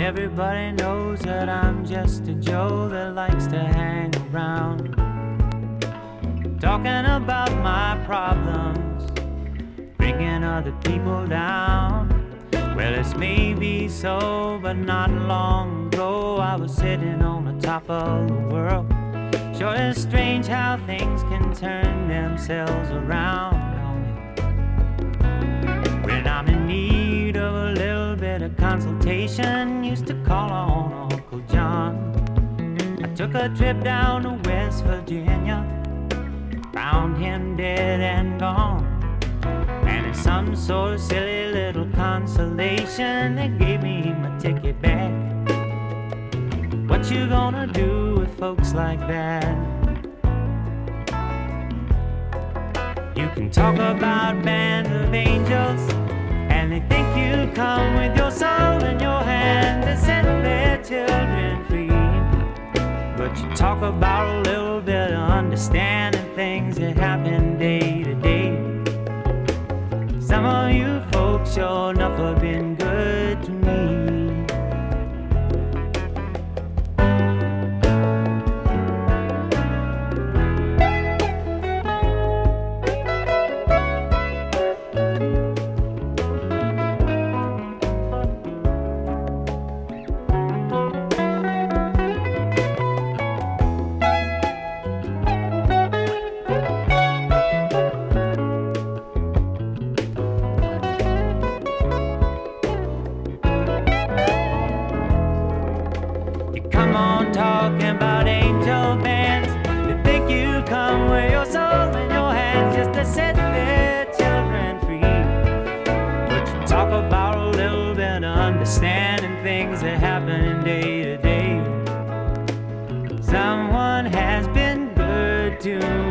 everybody knows that I'm just a Joe that likes to hang around, talking about my problems, bringing other people down. Well, it's maybe so, but not long ago I was sitting on the top of the world. Sure, it's strange how things can turn themselves around on me. When I'm in need of a little bit of consultation, used to call on Uncle John. I took a trip down to West Virginia, found him dead and gone. And in some sort of silly little consolation, they gave me my ticket back. What you gonna do with folks like that? You can talk about bands of angels, and they think you come with your soul in your hand to set their children free. But you talk about a little bit of understanding things that happen day to day. Some of you folks sure enough have been good to me. Talking about angel bands, they think you come with your soul in your hands just to set their children free. But you talk about a little bit of understanding things that happen day to day. Someone has been good to me.